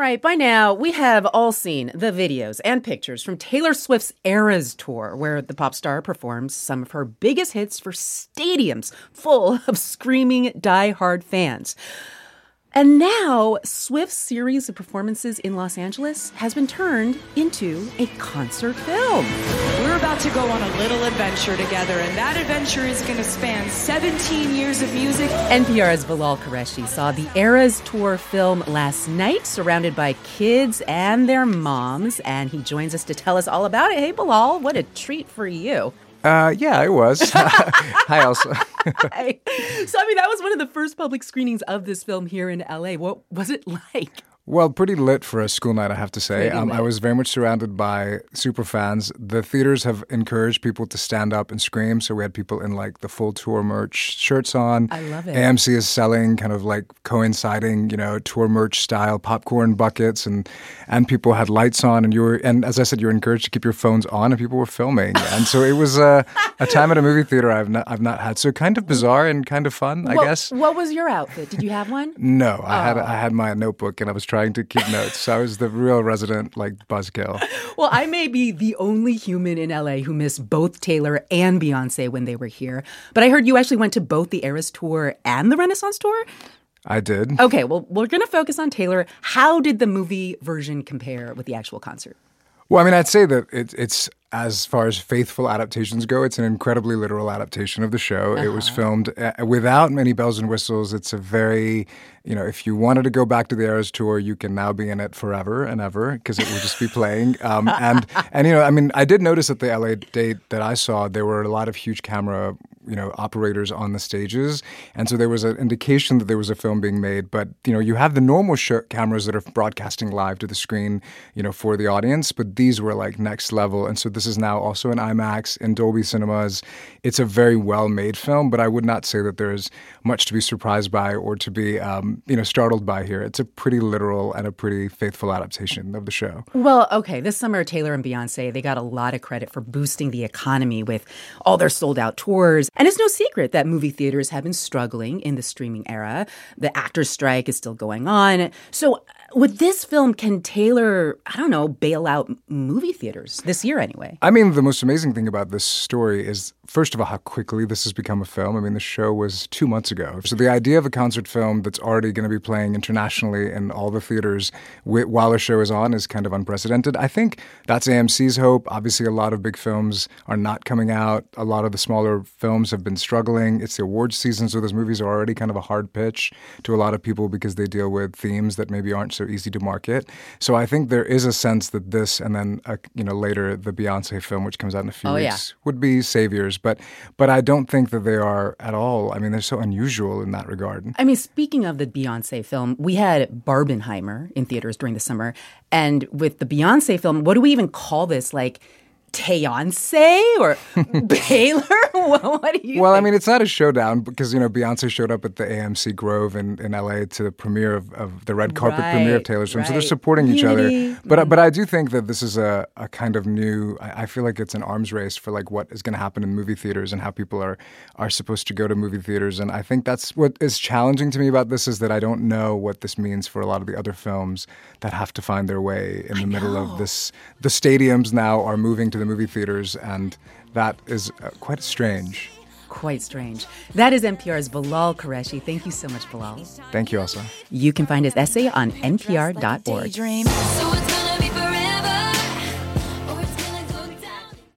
right, by now, we have all seen the videos and pictures from Taylor Swift's Eras Tour, where the pop star performs some of her biggest hits for stadiums full of screaming, die-hard fans. And now, Swift's series of performances in Los Angeles has been turned into a concert film. We're about to go on a little adventure together, and that adventure is going to span 17 years of music. NPR's Bilal Qureshi saw the Eras Tour film last night, surrounded by kids and their moms, and he joins us to tell us all about it. Hey, Bilal, what a treat for you. Yeah, it was. Hi, Elsa. Hi. So, that was one of the first public screenings of this film here in LA. What was it like? Well, pretty lit for a school night, I have to say. I was very much surrounded by super fans. The theaters have encouraged people to stand up and scream, so we had people in the full tour merch shirts on. I love it. AMC is selling kind of coinciding, tour merch style popcorn buckets, and people had lights on, and as I said, you were encouraged to keep your phones on, and people were filming, and so it was a time at a movie theater I've not had. So kind of bizarre and kind of fun, I guess. What was your outfit? Did you have one? No, I had my notebook, and I was trying to keep notes. So I was the real resident buzzkill. Well, I may be the only human in LA who missed both Taylor and Beyonce when they were here. But I heard you actually went to both the Eras Tour and the Renaissance Tour? I did. Okay, well, we're going to focus on Taylor. How did the movie version compare with the actual concert? Well, I'd say that it's as far as faithful adaptations go, it's an incredibly literal adaptation of the show. It was filmed without many bells and whistles. It's a very, if you wanted to go back to the Eras Tour, you can now be in it forever and ever because it will just be playing. I did notice at the LA date that I saw, there were a lot of huge camera operators on the stages. And so there was an indication that there was a film being made. But, you have the normal cameras that are broadcasting live to the screen, for the audience. But these were next level. And so this is now also in IMAX, in Dolby Cinemas. It's a very well-made film, but I would not say that there's much to be surprised by or to be, startled by here. It's a pretty literal and a pretty faithful adaptation of the show. Well, okay, this summer, Taylor and Beyonce, they got a lot of credit for boosting the economy with all their sold-out tours. And it's no secret that movie theaters have been struggling in the streaming era. The actors' strike is still going on. So with this film, can Taylor, bail out movie theaters this year anyway? The most amazing thing about this story is, first of all, how quickly this has become a film. The show was 2 months ago. So the idea of a concert film that's already going to be playing internationally in all the theaters while the show is on is kind of unprecedented. I think that's AMC's hope. Obviously, a lot of big films are not coming out. A lot of the smaller films have been struggling. It's the awards season, so those movies are already kind of a hard pitch to a lot of people because they deal with themes that maybe aren't so easy to market. So I think there is a sense that this and then later the Beyonce film, which comes out in a few weeks, would be saviors. But I don't think that they are at all. They're so unusual in that regard. Speaking of the Beyonce film, we had Barbenheimer in theaters during the summer. And with the Beyonce film, what do we even call this? Teyonce or Baylor? What do you think? It's not a showdown because, Beyonce showed up at the AMC Grove in LA to the premiere of the red carpet premiere of Taylor's film. So they're supporting each other. But I do think that this is a kind of new, I feel like it's an arms race for what is going to happen in movie theaters and how people are supposed to go to movie theaters. And I think that's what is challenging to me about this is that I don't know what this means for a lot of the other films that have to find their way in the middle of this. The stadiums now are moving to the movie theaters, and that is quite strange. Quite strange. That is NPR's Bilal Qureshi. Thank you so much, Bilal. Thank you, Elsa. You can find his essay on npr.org.